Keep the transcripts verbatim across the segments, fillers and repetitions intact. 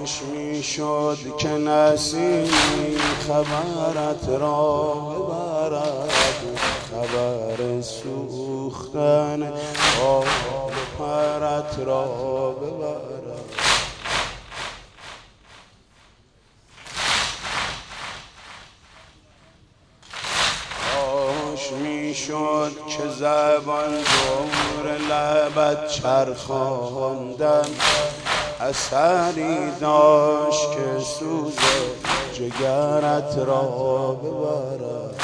کاش میشد که نسیمی خبرت را ببرد، خبر سوختن آب پرت را ببرد. کاش میشد که زبان دور لبت چرخاندن اثری داشت که سوز جگرت را ببرد.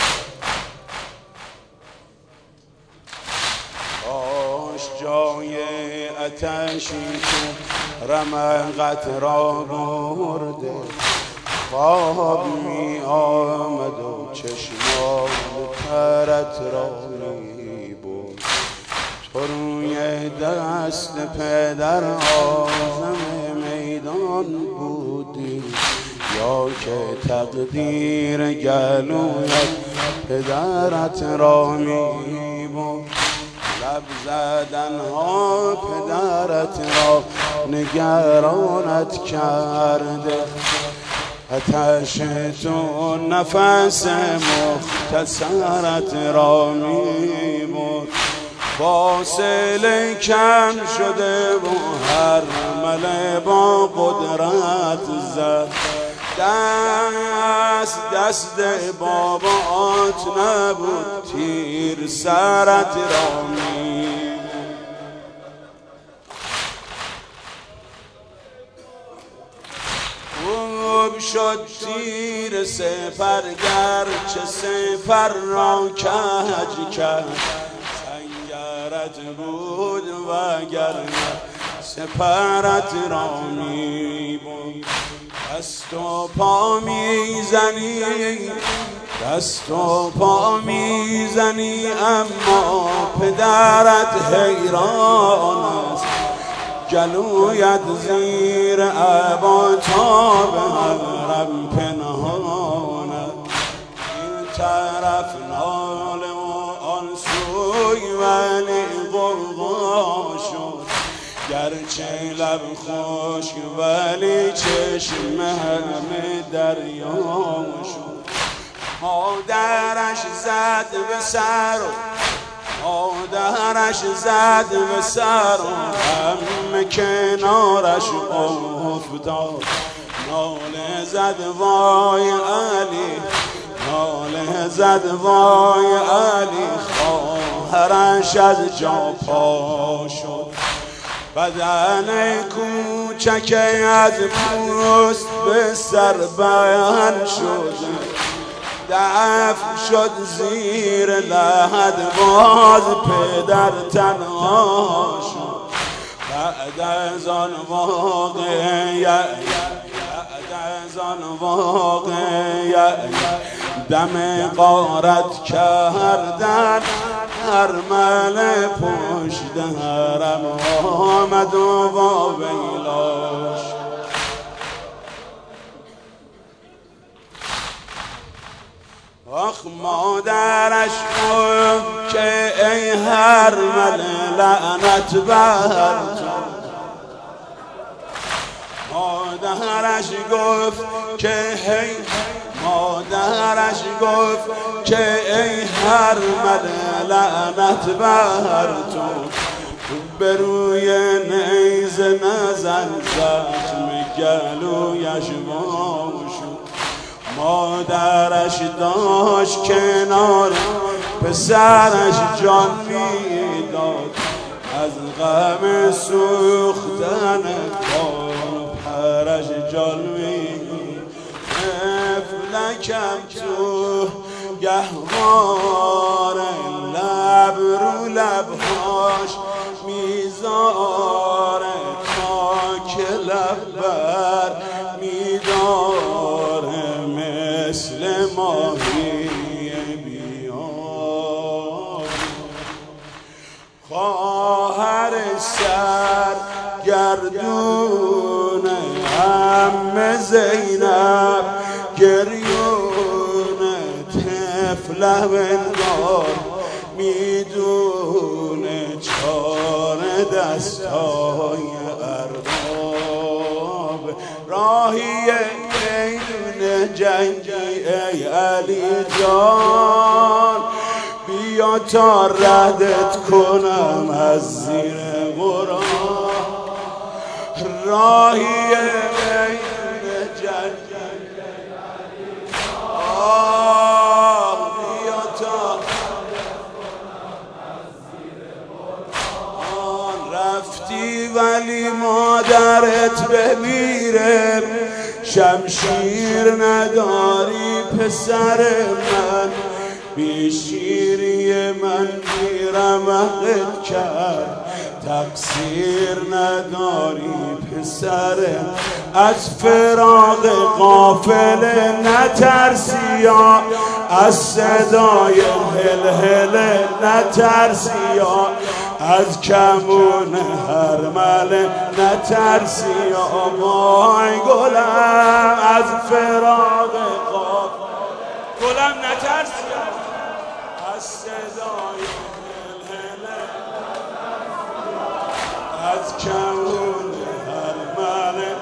کاش جای آتشی که رمقت را برده خواب می آمد و چشمان ترت را می بود. تو روی دست پدر آزم میدان بودی یا که تقدیر گلویت پدرت را می بود. لب زدن ها پدرت را نگرانت کرده، آتش تو نفس مختصرت را میبرد. فاصله کم شده و هر مله با قدرت زد، دست دست بابات نبود تیر سرت را میبرد. خوب شد تیر سپر گرچه سپر را کج کرد، سنگرت بود وگرنه سپرت را میبرد. دست و پا میزنی دست و پا میزنی اما پدرت حیران است، گلویت زیر عبا تا به حرم پنهانه. این طرف ناله و آن سوی ولی غوغا شد، گرچه لب خشک ولی چشم همه دریا شد. مادرش زد به سر مادرش زد به سر همه کنارش افتاد، ناله زد وای علی ناله زد وای علی. خواهرش از جا پا شد، بدن کوچک از پوست به سر بند شد، دفن شد زیر لحد باز پدر تنها شد. بعد از آن واقعه بعد از آن واقعه دم غارت کردن ارمل پشت حرم آمد و با ویلاش. آخ مادرش گفت که ای هرمل لعنت بر تو، مادرش گفت که هی مادرش گفت که ای هرمل لعنت بر تو، به روی نیزه نزن زخم گلویش وا شد. مادرش داشت کنار پسرش جان میداد، از غم سوختن کار پرش جان میداد. افلکم تو گهوار لب رو لبهاش میذاره تا که لب بر میداره مثل ماهی بیار. خواهر سر گردون عمه زینب گریون طفله بنگار میدونه چار دستای ارباب راهی میدون جنگی ای علی جان، بیا تا ردت کنم از زیر قرآن. راهی میدون جنگی ای علی جان، بیا تا ردت کنم از زیر قرآن. رفتی ولی مادرت بمیره، شمشیر نداری پسر من، بی شیری من بیرمقت کرد، تقصیر نداری پسر. از فراق قافله نترسی یا از صدای هلهله نترسی یا از کمون هرمله نترسی یا وای گلم از فراق قافله گلم نترسی از صدای هلهله از کمون هرمله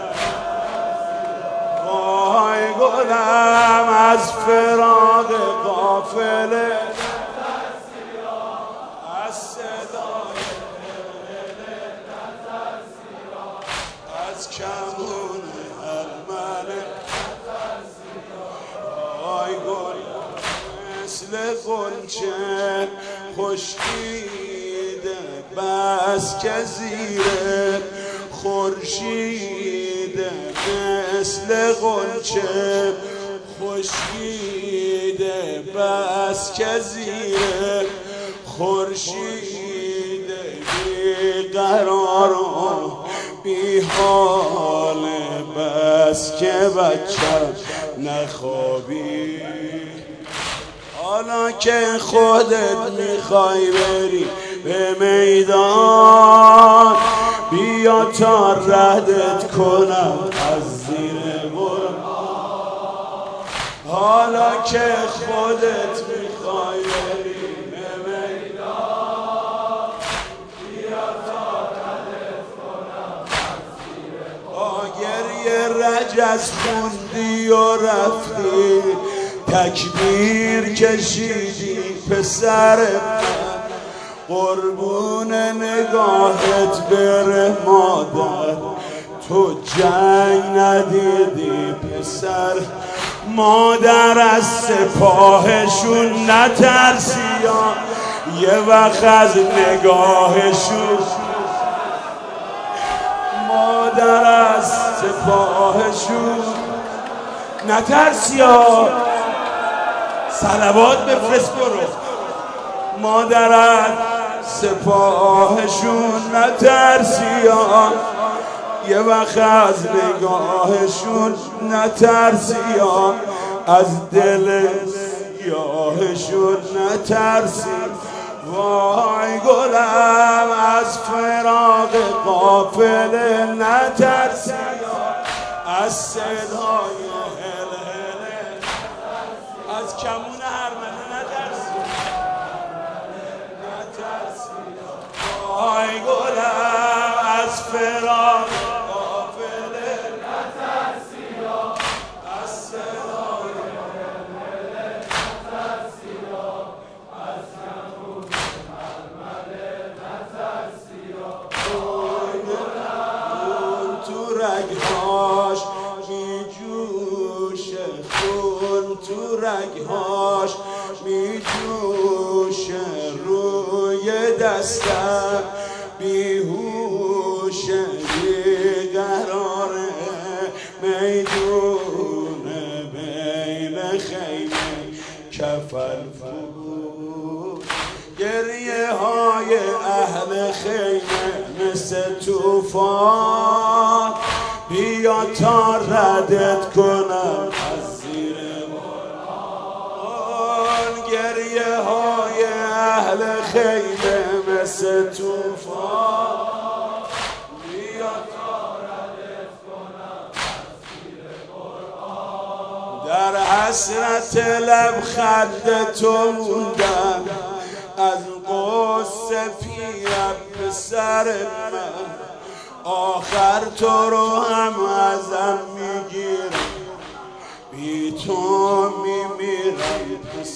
وای گلم از فراق قافله از صدای هلهله از کمون هرمله وای گلم مثل غنچه خشکیده بس که زیر خورشید، مثل غنچه خشکیده بس که زیر خورشید، بی قرار و بی حال بس که بچم نخوابی. حالا که خودت میخوای بری به میدان، بیا تا ردت کنم از زیر قرآن. حالا که خودت میخوای بری به میدان، بیا تا ردت کنم از زیر قرآن. گریه رجز خوندی و رفتی، تکبیر کشیدی پسر من، قربون نگاهت بره مادر، تو جنگ ندیدی پسر. مادر از سپاهشون نترسی یا یه وقت از نگاهشون، مادر از سپاهشون نترسی یا صلوات بفرست برو. مادر از سپاهشون نترسی یا یه وقت از نگاهشون نترسی یا از دل سیاهشون نترسی. وای گلم از فراق قافله نترسی یا از صدای هلهله از کمون هرمله نترسی نترسی. وای گلم از فراق قافله نترسی یا از صدای هلهله نترسی یا از کمون هرمله نترسی یا. وای گلم تو رگهاش می جوشه خون، تو رگهاش می جوشه روی دستم، بیهوشه بیقراره میدون بین خیمه کفن فروش. گریه های اهل خیمه مثل توفان، بیا تا ردت کنم از زیر قرآن. گریه های اهل خیمه مثل توفان، بیا تا ردت کنم از زیر قرآن. در حسرت لبخند تو موندم، از غصه پیرم به سر من، آخر تو رو هم ازم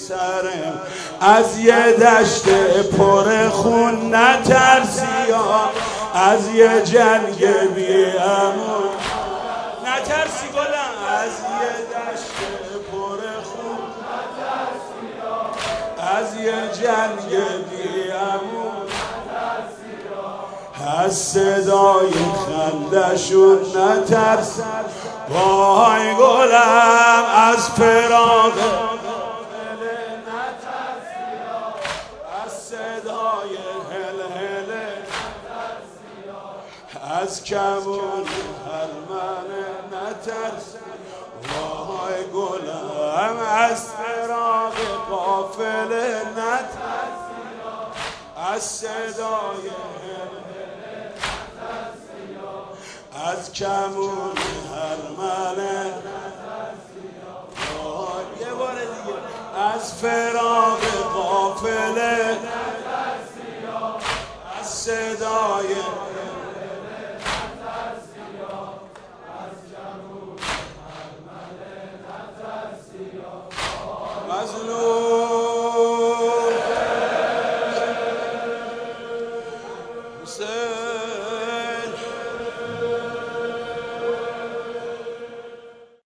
سرم از یه دشت پر خون نترسی یا از یه جنگ بی امون نترسی گلم از یه دشت پر خون نترسی یا از یه جنگ بی امون نترسی یا از صدای خندشون نترسی وای گلم از فراق نترسی یا از صدای هل هل نترسی یا از کمون هرمنه نترسی وای گلم از فراق قافله نترسی یا از صدای هل از کمون هرمنه یه بار دیگه از فراق قافله از صدای